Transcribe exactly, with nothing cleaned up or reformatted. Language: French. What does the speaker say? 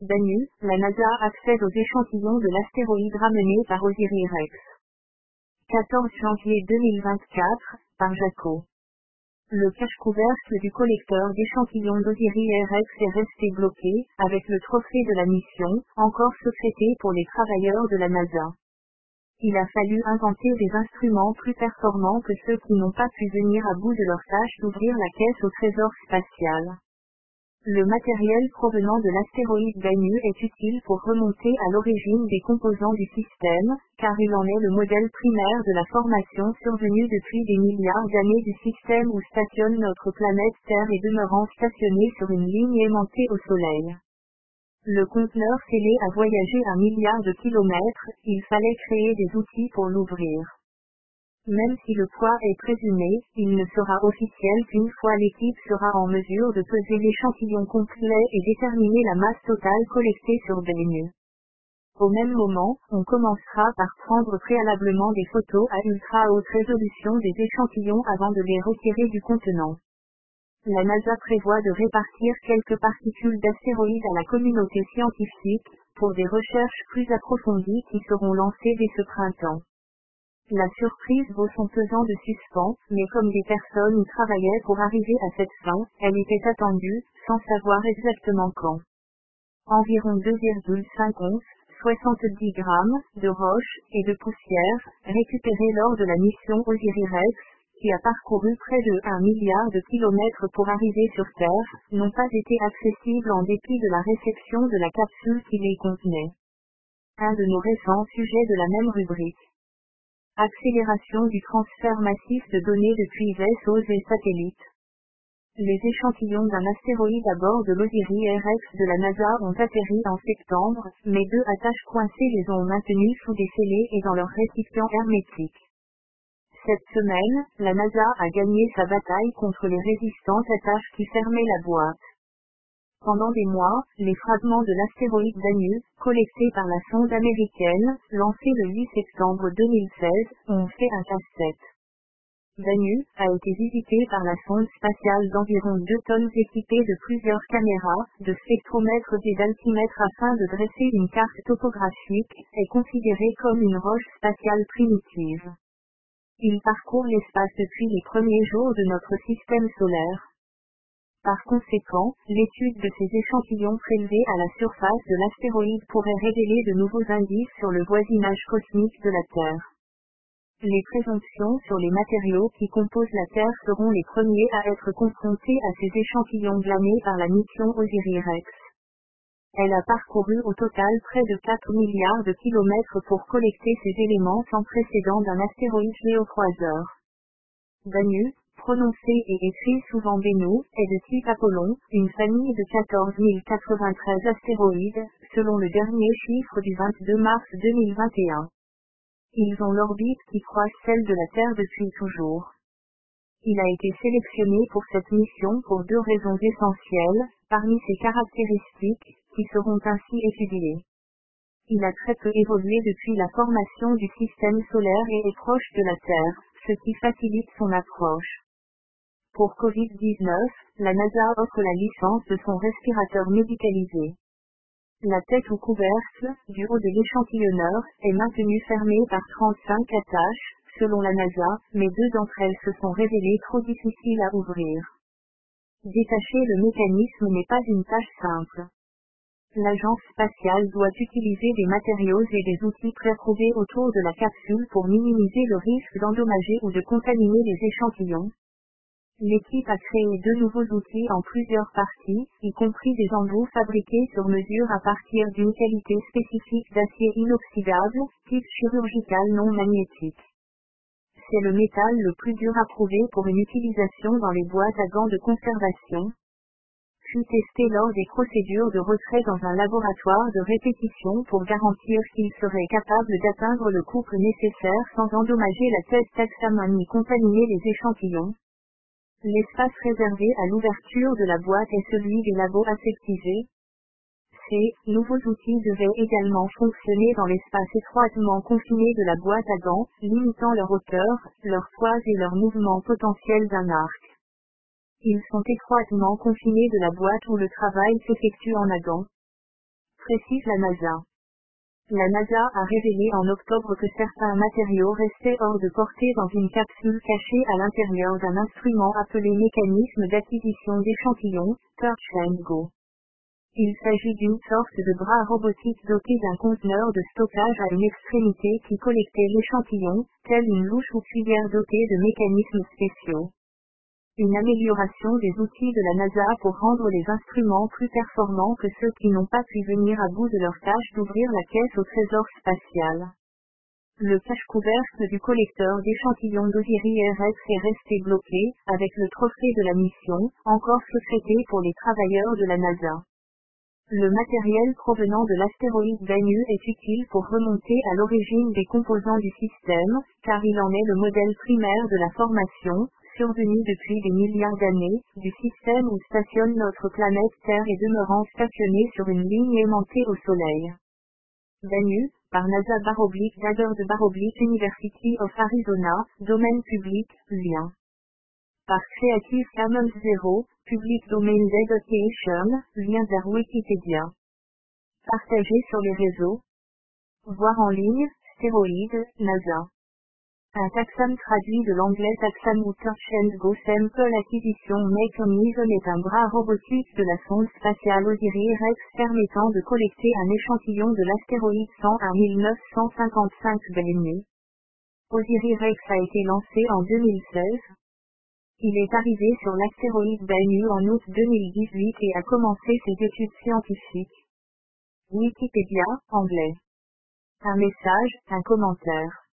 Bennu, la NASA accède aux échantillons de l'astéroïde ramené par Osiris-Rex. quatorze janvier deux mille vingt-quatre, par Jaco. Le cache-couvercle du collecteur d'échantillons d'Osiris-Rex est resté bloqué, avec le trophée de la mission, encore secrété pour les travailleurs de la NASA. Il a fallu inventer des instruments plus performants que ceux qui n'ont pas pu venir à bout de leur tâche d'ouvrir la caisse au trésor spatial. Le matériel provenant de l'astéroïde Bennu est utile pour remonter à l'origine des composants du système, car il en est le modèle primaire de la formation survenue depuis des milliards d'années du système où stationne notre planète Terre et demeurant stationnée sur une ligne aimantée au Soleil. Le conteneur scellé a voyagé un milliard de kilomètres, il fallait créer des outils pour l'ouvrir. Même si le poids est présumé, il ne sera officiel qu'une fois l'équipe sera en mesure de peser l'échantillon complet et déterminer la masse totale collectée sur Bennu. Au même moment, on commencera par prendre préalablement des photos à ultra haute résolution des échantillons avant de les retirer du contenant. La NASA prévoit de répartir quelques particules d'astéroïdes à la communauté scientifique, pour des recherches plus approfondies qui seront lancées dès ce printemps. La surprise vaut son pesant de suspens, mais comme des personnes y travaillaient pour arriver à cette fin, elle était attendue, sans savoir exactement quand. Environ deux virgule cinq onces, soixante-dix grammes, de roches et de poussière, récupérées lors de la mission Osiris-Rex, qui a parcouru près de un milliard de kilomètres pour arriver sur Terre, n'ont pas été accessibles en dépit de la réception de la capsule qui les contenait. Un de nos récents sujets de la même rubrique. Accélération du transfert massif de données depuis vaisseaux et satellites. Les échantillons d'un astéroïde à bord de l'Osiris-Rex de la NASA ont atterri en septembre, mais deux attaches coincées les ont maintenus sous des scellés et dans leur récipient hermétique. Cette semaine, la NASA a gagné sa bataille contre les résistantes attaches qui fermaient la boîte. Pendant des mois, les fragments de l'astéroïde Bennu, collectés par la sonde américaine, lancée le huit septembre deux mille seize, ont fait un casse-tête. Bennu a été visité par la sonde spatiale d'environ deux tonnes équipée de plusieurs caméras, de spectromètres et d'altimètres afin de dresser une carte topographique, est considéré comme une roche spatiale primitive. Il parcourt l'espace depuis les premiers jours de notre système solaire. Par conséquent, l'étude de ces échantillons prélevés à la surface de l'astéroïde pourrait révéler de nouveaux indices sur le voisinage cosmique de la Terre. Les présomptions sur les matériaux qui composent la Terre seront les premiers à être confrontés à ces échantillons glanés par la mission Osiris-Rex. Elle a parcouru au total près de quatre milliards de kilomètres pour collecter ces éléments sans précédent d'un astéroïde géocroiseur. Bennu, prononcé et écrit souvent Bennu, est de type Apollon, une famille de quatorze mille quatre-vingt-treize astéroïdes, selon le dernier chiffre du vingt-deux mars deux mille vingt et un. Ils ont l'orbite qui croise celle de la Terre depuis toujours. Il a été sélectionné pour cette mission pour deux raisons essentielles, parmi ses caractéristiques, qui seront ainsi étudiées. Il a très peu évolué depuis la formation du système solaire et est proche de la Terre, ce qui facilite son approche. Pour covid dix-neuf, la NASA offre la licence de son respirateur médicalisé. La tête ou couvercle, du haut de l'échantillonneur, est maintenue fermée par trente-cinq attaches, selon la NASA, mais deux d'entre elles se sont révélées trop difficiles à ouvrir. Détacher le mécanisme n'est pas une tâche simple. L'agence spatiale doit utiliser des matériaux et des outils préapprouvés autour de la capsule pour minimiser le risque d'endommager ou de contaminer les échantillons. L'équipe a créé deux nouveaux outils en plusieurs parties, y compris des embouts fabriqués sur mesure à partir d'une qualité spécifique d'acier inoxydable, type chirurgical non magnétique. C'est le métal le plus dur à prouver pour une utilisation dans les boîtes à gants de conservation. Puis testé lors des procédures de retrait dans un laboratoire de répétition pour garantir qu'il serait capable d'atteindre le couple nécessaire sans endommager la tête taxamon ni contaminer les échantillons. L'espace réservé à l'ouverture de la boîte est celui des labos aseptisés. Ces nouveaux outils devaient également fonctionner dans l'espace étroitement confiné de la boîte à gants, limitant leur hauteur, leur poids et leur mouvement potentiel d'un arc. Ils sont étroitement confinés de la boîte où le travail s'effectue en agent. précise la NASA. La NASA a révélé en octobre que certains matériaux restaient hors de portée dans une capsule cachée à l'intérieur d'un instrument appelé mécanisme d'acquisition d'échantillons, Touch and Go. Il s'agit d'une sorte de bras robotique doté d'un conteneur de stockage à une extrémité qui collectait l'échantillon, telle une louche ou cuillère dotée de mécanismes spéciaux. Une amélioration des outils de la NASA pour rendre les instruments plus performants que ceux qui n'ont pas pu venir à bout de leur tâche d'ouvrir la caisse au trésor spatial. Le cache-couvercle du collecteur d'échantillons d'Osiris-Rex est resté bloqué, avec le trophée de la mission, encore secrété pour les travailleurs de la NASA. Le matériel provenant de l'astéroïde Bennu est utile pour remonter à l'origine des composants du système, car il en est le modèle primaire de la formation, survenue depuis des milliards d'années, du système où stationne notre planète Terre et demeurant stationnée sur une ligne aimantée au Soleil. Bennu, par NASA baroblique Dagger de baroblique University of Arizona, domaine public, lien. Par Creative Commons zéro, Public Domain Designation, lien vers Wikipédia. Partagé sur les réseaux. Voir en ligne, stéroïdes, NASA. Un taxon traduit de l'anglais taxon ou Touch and Go Sample Acquisition Mechanism est un bras robotique de la sonde spatiale Osiris-Rex permettant de collecter un échantillon de l'astéroïde cent un mille neuf cent cinquante-cinq Bennu. Osiris-Rex a été lancé en deux mille seize. Il est arrivé sur l'astéroïde Bennu en août deux mille dix-huit et a commencé ses études scientifiques. Wikipédia, anglais. Un message, un commentaire.